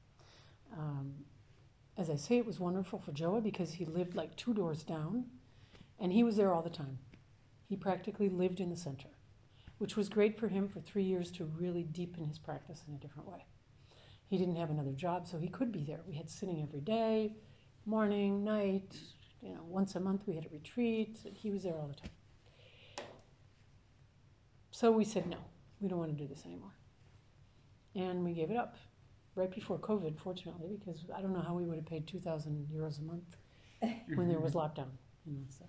As I say, it was wonderful for Joa because he lived like 2 doors down, and he was there all the time. He practically lived in the center, which was great for him for 3 years to really deepen his practice in a different way. He didn't have another job, so he could be there. We had sitting every day, morning, night, once a month we had a retreat. He was there all the time. So we said, no, we don't want to do this anymore. And we gave it up. right before COVID, fortunately, because I don't know how we would have paid 2,000 euros a month when there was lockdown. So.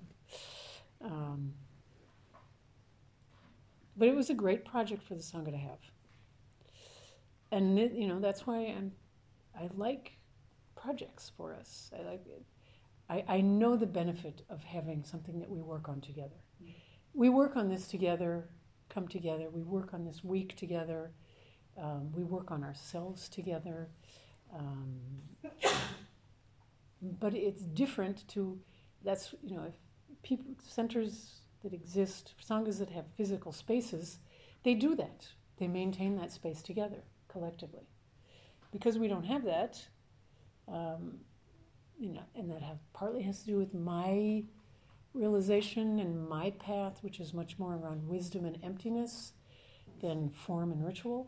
But it was a great project for the Sangha to have. And that's why I like projects for us. I like it. I know the benefit of having something that we work on together. We work on this together, come together. We work on this week together. We work on ourselves together. But it's different if people, centers that exist, sanghas that have physical spaces, they do that. They maintain that space together, collectively. Because we don't have that, and that partly has to do with my realization and my path, which is much more around wisdom and emptiness than form and ritual,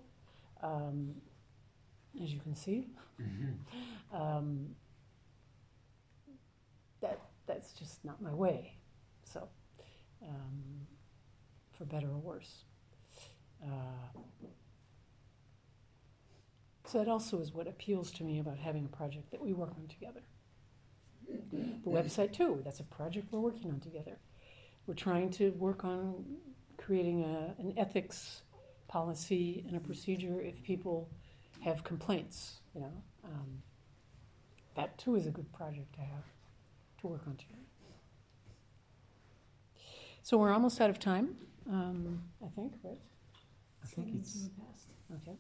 as you can see. That's just not my way. So, for better or worse. So that also is what appeals to me about having a project that we work on together. The website too, that's a project we're working on together. We're trying to work on creating an ethics policy and a procedure if people have complaints, that too is a good project to have, to work on together. So we're almost out of time, I think, right? I think it's... Okay.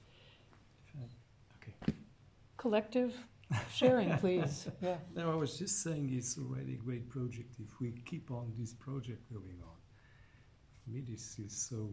Okay. Collective sharing, please. Yeah. No, I was just saying it's already a great project if we keep on this project going on. For me, this is so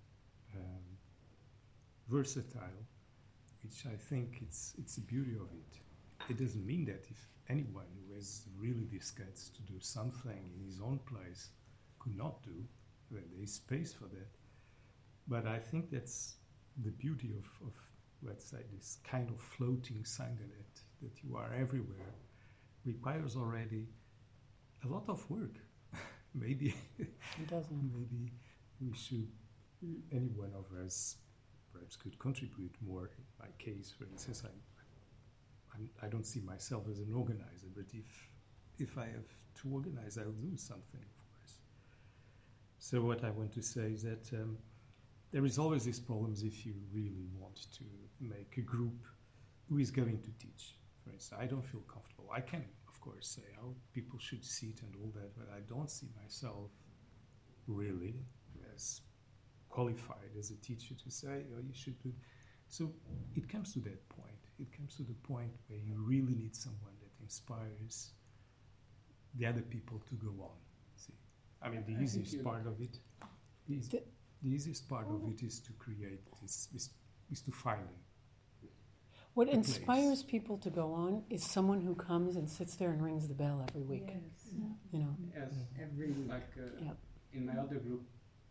versatile, which I think it's the beauty of it. It doesn't mean that if anyone who has really these guts to do something in his own place could not do, then there is space for that. But I think that's the beauty of let's say, this kind of floating Sangha that you are everywhere, requires already a lot of work. Maybe it doesn't. Maybe we should, any one of us perhaps could contribute more. In my case, for instance, I don't see myself as an organizer, but if I have to organize, I'll do something, of course. So what I want to say is that there is always these problems if you really want to make a group who is going to teach. For instance, I don't feel comfortable. I can, of course, say how people should sit and all that, but I don't see myself really as qualified as a teacher to say, oh, you should do. So it comes to that point. It comes to the point where you really need someone that inspires the other people to go on. See, I mean, the easiest part of it is... The easiest part of it is to create this, is to find it. What inspires people to go on is someone who comes and sits there and rings the bell every week. Yes. Yes, Every week. like in my other group,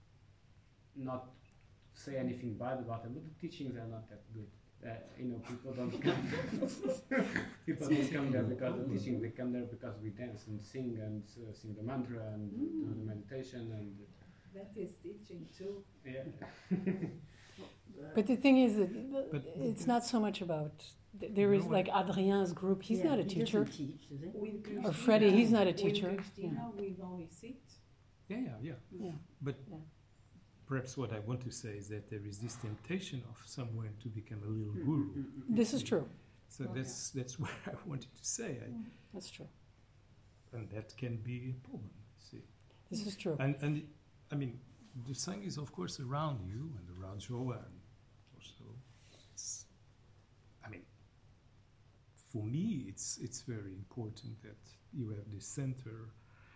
not say anything bad about them, but the teachings are not that good. People don't come. People don't come there because of teaching. They come there because we dance and sing the mantra and do the meditation and. That is teaching too. Yeah. But the thing is that it's not so much about. There is like Adrien's group. He's not a teacher. Teach, does he? With Christina, Or Freddie, he's not a teacher. With Christina, we only sit. Yeah. But perhaps what I want to say is that there is this temptation of someone to become a little guru. This is true. So that's what I wanted to say. That's true. And that can be a problem. See. This is true. And I mean, the Sangha is of course around you and around Joa, and also, for me, it's very important that you have this center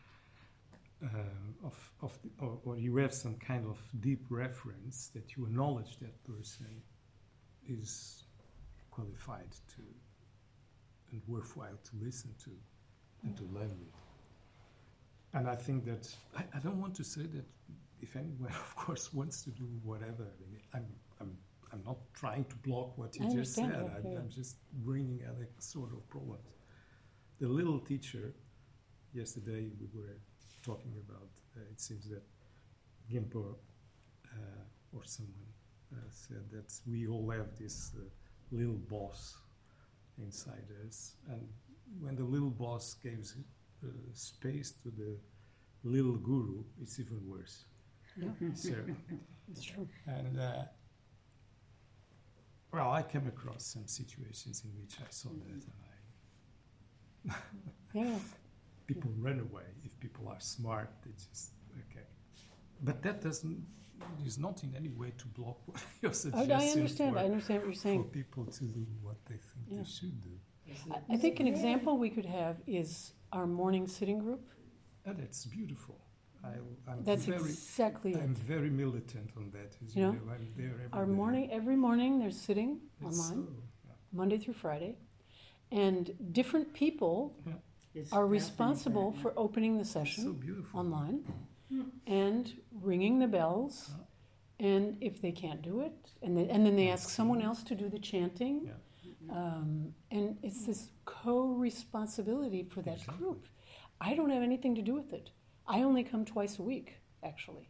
or you have some kind of deep reference that you acknowledge that person is qualified to and worthwhile to listen to and to learn with. And I think that I don't want to say that if anyone, of course, wants to do whatever. I mean, I'm not trying to block what you just said. I'm just bringing other sort of problems. The little teacher, yesterday we were talking about. It seems that Gimpo or someone said that we all have this little boss inside us. And when the little boss gives space to the little guru, it's even worse. Yeah. So, It's true. and well, I came across some situations in which I saw that, and Yeah. people run away. If people are smart, they just okay. But that is not in any way to block what you're suggesting. I understand. I understand what you're for saying. people to do what they think Yeah. they should do. I think an example we could have is our morning sitting group. And that's beautiful. I'm That's very, exactly I'm it. very militant on that. As You you know, know, I'm there Our every day. every morning, they're sitting It's online, so, yeah. Monday through Friday, and different people It's are happening responsible there, for opening the It's so session beautiful. online and ringing the bells. And if they can't do it, and then they ask someone else to do the chanting, Yeah. and it's this co-responsibility for that Exactly. group. I don't have anything to do with it. I only come twice a week, actually.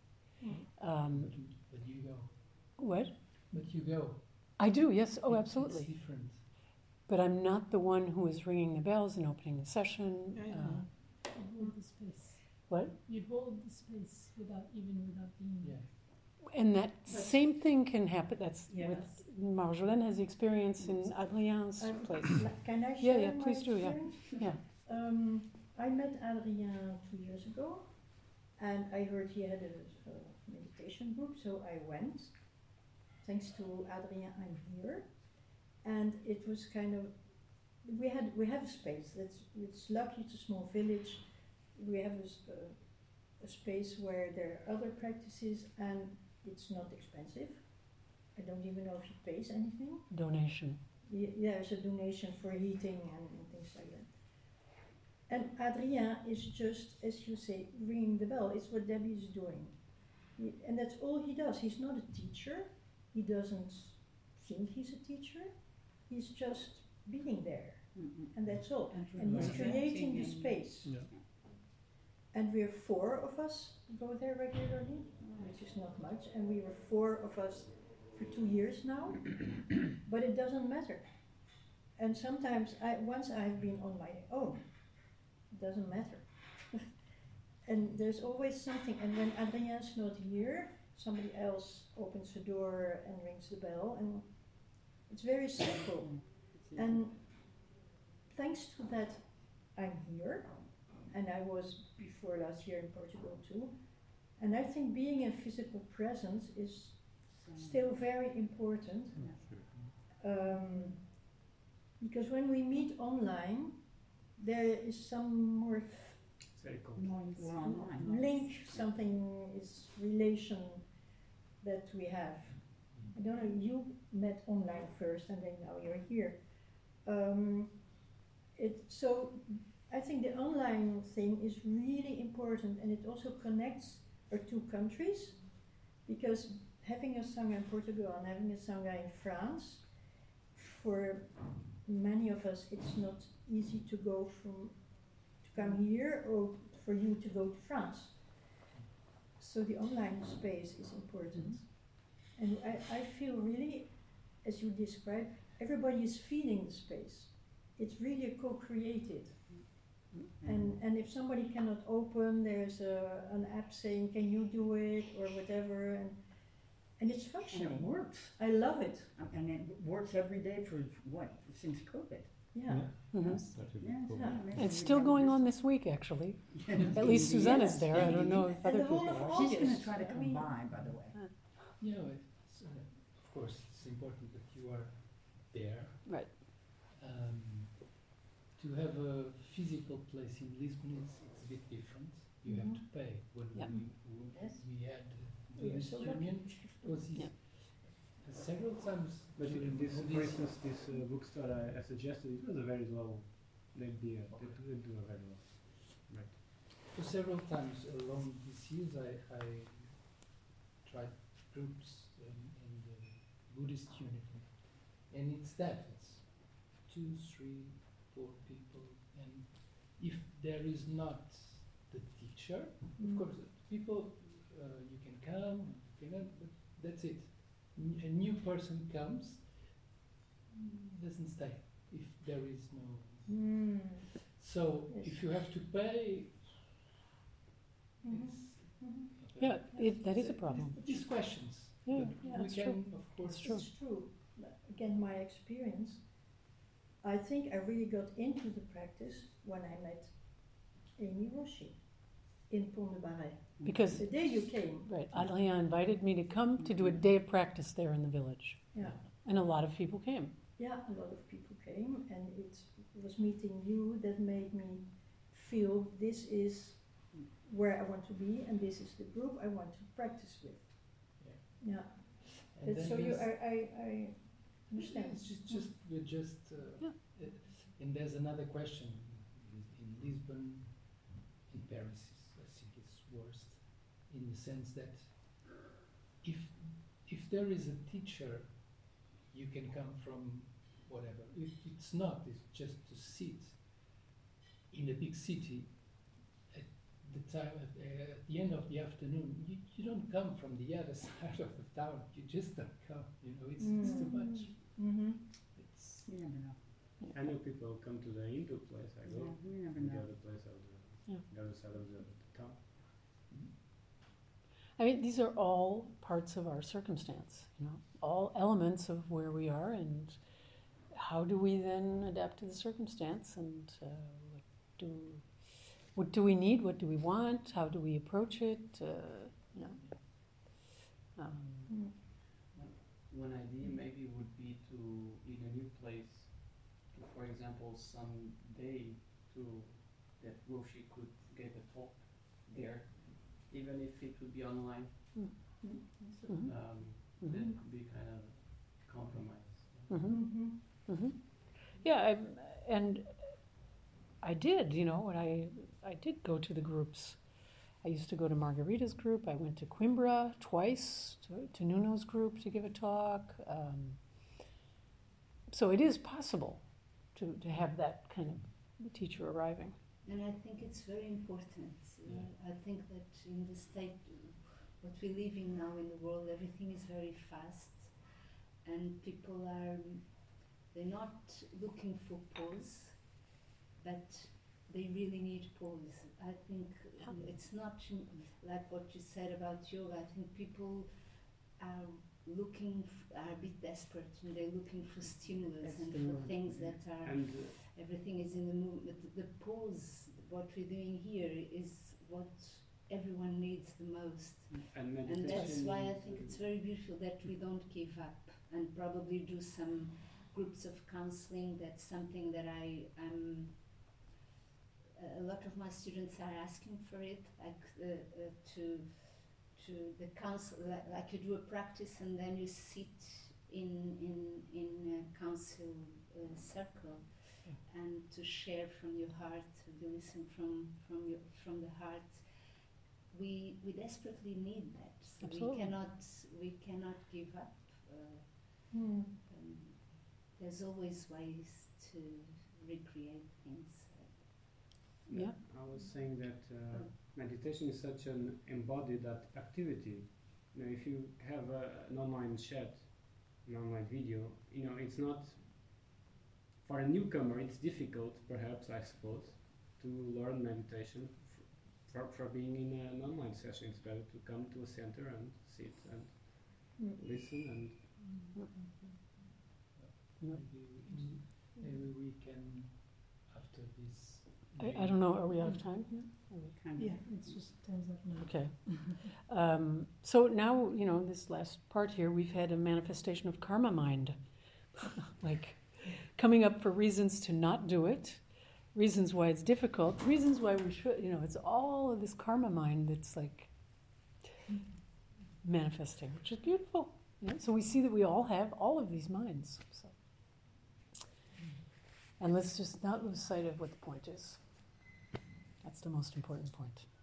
But you go. What? But you go. I do, yes. Oh, It's absolutely. different. But I'm not the one who is ringing the bells and opening the session. You hold the space. What? You hold the space without being. Yeah. And that same thing can happen. That's Yes. with Marjolaine has the experience in Adrien's place. Can I Yeah, share yeah, my please do, yeah. experience? Yeah. I met Adrien 2 years ago, and I heard he had a meditation group, so I went. Thanks to Adrien, I'm here, and it was kind of we have a space. It's lucky. It's a small village. We have a space where there are other practices, and it's not expensive. I don't even know if he pays anything. Donation. Yeah, there's a donation for heating and things like that. And Adrien is just, as you say, ringing the bell. It's what Debbie is doing. And that's all he does. He's not a teacher. He doesn't think he's a teacher. He's just being there. And that's all. And he's creating the space. Yeah. And we're 4 of us go there regularly, which is not much. And we were 4 of us for 2 years now. But it doesn't matter. And sometimes, once I've been on my own, it doesn't matter. And there's always something. And when Adrien's not here, somebody else opens the door and rings the bell. And it's very simple. And thanks to that, I'm here. And I was before last year in Portugal too. And I think being in physical presence is still very important. Because when we meet online, there is some more It's very cool. We're online. link, something is relation that we have. I don't know, you met online first and then now you're here. So I think the online thing is really important, and it also connects our 2 countries, because having a Sangha in Portugal and having a Sangha in France, for many of us it's not easy to come here or for you to go to France. So the online space is important. And I feel really, as you described, everybody is feeling the space. It's really co-created. And if somebody cannot open, there's an app saying, can you do it, or whatever, and it's And functional. it works. I love it. And it works every day for what? Since COVID. Yeah. Mhm. Started Yeah, with it's COVID. amazing. It's still going on this week, actually. At least Suzanne is there. I don't know if And other the whole people of are. She's going to August, try to I come mean- by the way. You know, it's, of course, it's important that you are there. Right. To have a physical place in Lisbon, it's a bit different. You have to pay. When Yeah. we had We are Buddhist so lucky. Union, was Yeah. several times. But in during this, for Buddhist- instance, this bookstore I suggested, it was a very low. They do a very low. For several times along these years, I tried groups in the Buddhist unity, and it's that it's 2, 3, 4 people, and if there is not the teacher, of course, people you can come, you cannot, but that's it. A new person comes, doesn't stay if there is no. Mm. So Yes. if you have to pay, Mhm. it's Mhm. Yeah, that is a problem. These questions. Yeah, but yeah, we it's can, true. of course, It's true. It's true. Again, my experience, I think I really got into the practice when I met Amy Roshi in Pont de Barret. Because, The day you came, right, Adrien invited me to come to do a day of practice there in the village. yeah, And a lot of people came. yeah, a lot of people came, and it was meeting you that made me feel this is where I want to be, and this is the group I want to practice with. Yeah. and then So you, there's- I understand. It's just we're just. Yeah. And there's another question in Lisbon, in Paris. I think it's worst, in the sense that if there is a teacher, you can come from whatever. If it's not, it's just to sit in a big city. At the end of the afternoon, you don't come from the other side of the town. You just don't come. You know, it's too much. Mm-hmm. It's You never know. I know people come to the Hindu place. I go Yeah, you never to the know. other place of Yeah. the other side of the town. I mean, these are all parts of our circumstance, you know, all elements of where we are, and how do we then adapt to the circumstance, and what do we need, what do we want, how do we approach it, you know. One idea maybe would be to, in a new place, to, for example, some day to that Roshi could give a talk there, even if it would be online. Mhm. That could be kind of compromise. Mm-hmm. Yeah, and I did, you know, when I did go to the groups. I used to go to Margarita's group. I went to Coimbra twice, to Nuno's group to give a talk. So it is possible to have that kind of teacher arriving. And I think it's very important. I think that in the state, what we live in now in the world, everything is very fast, and people they're not looking for pause, but they really need pause. I think it's not like what you said about yoga. I think people are are a bit desperate, and they're looking for stimulus and for things that are. And Everything is in the movement. The pause, what we're doing here, is what everyone needs the most. and And meditation. that's why I think it's very beautiful that we don't give up and probably do some groups of counseling. That's something that a lot of my students are asking for it, like to the council, like you do a practice and then you sit in a council circle and to share from your heart, to listen from the heart. We desperately need that. So Absolutely. we cannot give up. There's always ways to recreate things. Yeah. I was saying that meditation is such an embodied activity. You know, if you have an online chat, an online video, you know, it's not for a newcomer. It's difficult, perhaps, I suppose, to learn meditation. For being in an online session, it's better to come to a center and sit and listen and. Maybe we can, after this. I don't know, are we out of time here? Yeah, it's just time's up now. Okay. So now, you know, this last part here, we've had a manifestation of karma mind. Like coming up for reasons to not do it, reasons why it's difficult, reasons why we should, you know, it's all of this karma mind that's like manifesting, which is beautiful. You know? So we see that we all have all of these minds. So. And let's just not lose sight of what the point is. That's the most important point.